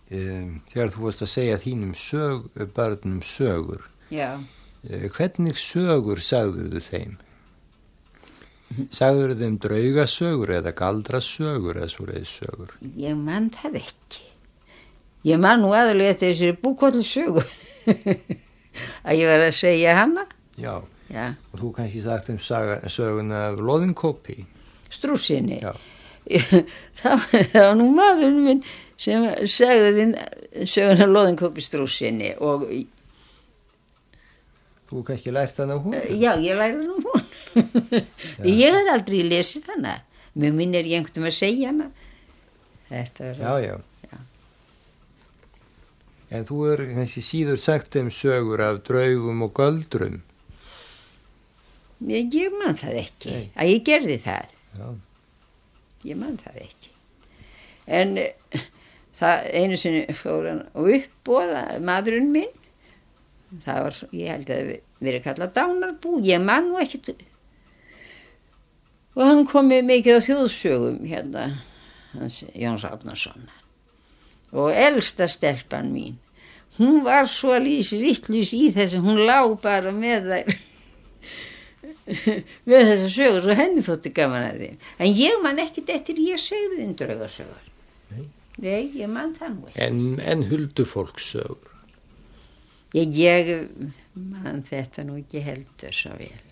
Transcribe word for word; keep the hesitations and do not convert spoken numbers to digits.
um, þegar þú varst að segja þínum sög, börnum sögur. Já. Uh, hvernig sögur sagðurðu þeim? Sagðurðu þeim draugasögur eða galdrasögur eða svoleiðis sögur? Ég man það ekki. Ég man nú aðalega eftir þessari búkollsögu að ég var að segja hana. Já. Já. Og þú kannski sagt um saga, söguna af Loðinkópi. Strúsinni. Já. það, það var nú maðurinn minn sem sagði þinn söguna af Loðinkópi Strúsinni og þú kannski lært hana á hún? Já, ég lærði hana á hún. Ég hef aldrei lesið hana. Mér minn er ég einhvern veginn að segja hana. Þetta var... Já, já. En þú er kannski síður sagt um sögur af draugum og göldrum. Ég, ég man það ekki. Nei. Að ég gerði það. Já. Ég man það ekki. En það einu sinni fór hann og uppboða maðurinn minn. Það var, svo, ég held að það verið kallað dánarbú. Ég man nú ekkert. Og hann kom með mikið á þjóðsögum hérna, hans Jóns Árnasonar. Og elsta stelpan mín, hún var svo lýs, littlýs í þessu, hún lá bara með þær, með þessa sögur, svo henni þótti gaman að þeim. En ég man ekkert eftir ég segði þeim draugasögur. Nei. Nei, ég man það nú ekki. En, en huldufólkssögur? Ég, ég man þetta nú ekki heldur svo vel.